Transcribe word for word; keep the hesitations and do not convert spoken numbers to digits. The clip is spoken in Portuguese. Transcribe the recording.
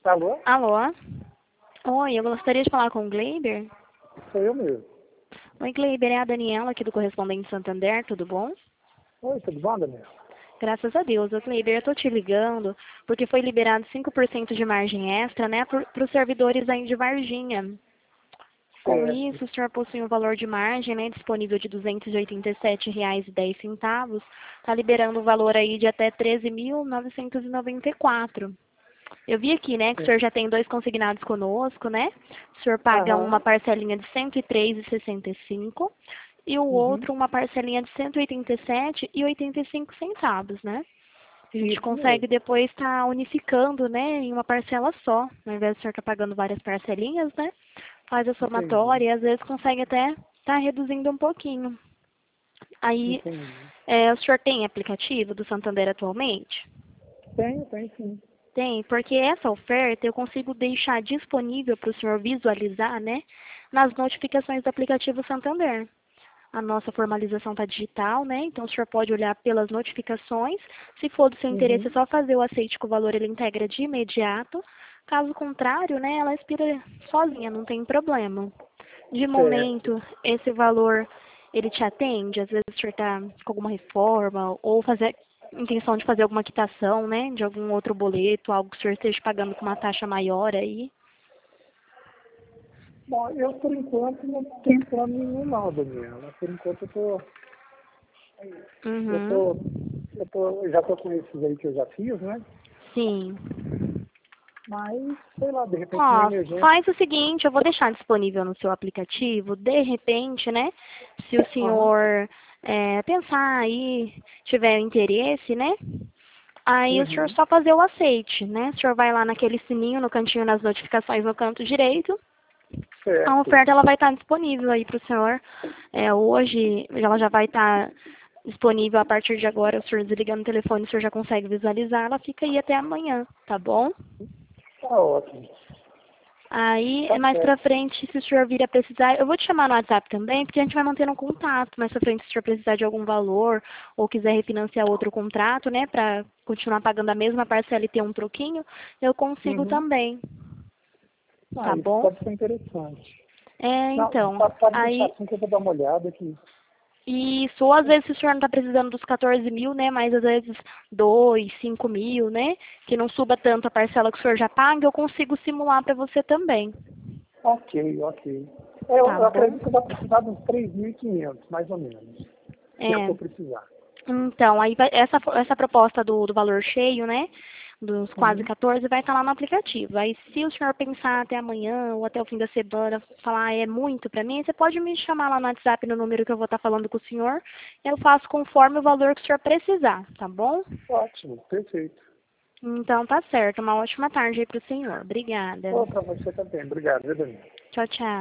Alô? Alô? Oi, eu gostaria de falar com o Gleiber. Sou eu mesmo. Oi, Gleiber, é a Daniela aqui do Correspondente Santander, tudo bom? Oi, tudo bom, Daniel? Graças a Deus. Ô, Gleiber, eu tô te ligando porque foi liberado cinco por cento de margem extra, né, para os servidores aí de Varginha. Com Certo. isso, o senhor possui um valor de margem, né, disponível de duzentos e oitenta e sete reais e dez centavos. Está liberando o valor aí de até treze mil novecentos e noventa e quatro. Eu vi aqui, né, que o senhor já tem dois consignados conosco, né? O senhor paga uma Aham. parcelinha de cento e três reais e sessenta e cinco centavos e o Uhum. outro uma parcelinha de cento e oitenta e sete reais e oitenta e cinco centavos, né? A gente Isso consegue mesmo. depois estar unificando, né, em uma parcela só. Ao invés do senhor estar pagando várias parcelinhas, né? Faz a Entendi. somatória e às vezes consegue até estar reduzindo um pouquinho. Aí, Entendi. é, o senhor tem aplicativo do Santander atualmente? Tem, tem sim. Tem, porque essa oferta eu consigo deixar disponível para o senhor visualizar, né, nas notificações do aplicativo Santander. A nossa formalização está digital, né, então o senhor pode olhar pelas notificações. Se for do seu interesse, é Uhum. só fazer o aceite que o valor ele integra de imediato. Caso contrário, né, ela expira sozinha, não tem problema. De Certo. momento, esse valor, ele te atende? Às vezes o senhor está com alguma reforma ou fazer intenção de fazer alguma quitação, né, de algum outro boleto, algo que o senhor esteja pagando com uma taxa maior aí. Bom, eu por enquanto não tenho plano nenhum não, Daniela. Por enquanto eu tô. Eu Uhum. tô. Eu tô. Eu já tô com esses aí que eu já fiz, né? Sim. Mas, sei lá, de repente uma Ó, emergência. faz o seguinte, eu vou deixar disponível no seu aplicativo, de repente, né, se o Aham. senhor é, pensar aí, tiver interesse, né, aí o senhor Uhum. só fazer o aceite, né, o senhor vai lá naquele sininho no cantinho nas notificações no canto direito, a Certo. oferta ela vai estar disponível aí para o senhor, é, hoje ela já vai estar disponível a partir de agora, o senhor desligando o telefone, o senhor já consegue visualizar, ela fica aí até amanhã, tá bom? Tá ótimo. Aí, Tá mais pra certo. frente, se o senhor vir a precisar, eu vou te chamar no WhatsApp também, porque a gente vai mantendo um contato. Mais pra frente, se o senhor precisar de algum valor ou quiser refinanciar outro contrato, né, pra continuar pagando a mesma parcela e ter um troquinho, eu consigo Uhum. também, Ah, tá isso bom? pode ser interessante. É, Não, então, pode pode deixar aí, assim que eu vou dar uma olhada aqui. isso, ou às vezes se o senhor não tá precisando dos quatorze mil, né, mas às vezes dois, cinco mil, né, que não suba tanto a parcela que o senhor já paga, eu consigo simular pra você também, Ok, ok. É, Eu, tá eu bom? acredito que eu vou precisar de uns três mil e quinhentos, mais ou menos. Se é o que É. eu precisar. Então, aí vai- essa, essa proposta do, do valor cheio, né? Dos quase Uhum. quatorze, vai estar lá no aplicativo. Aí, se o senhor pensar até amanhã ou até o fim da semana, falar "Ah, é muito para mim", você pode me chamar lá no WhatsApp no número que eu vou estar falando com o senhor. Eu faço conforme o valor que o senhor precisar, tá bom? Ótimo, perfeito. Então, tá certo. Uma ótima tarde aí para o senhor. Obrigada. Para você também. Obrigado, viu, Daniel? Tchau, tchau.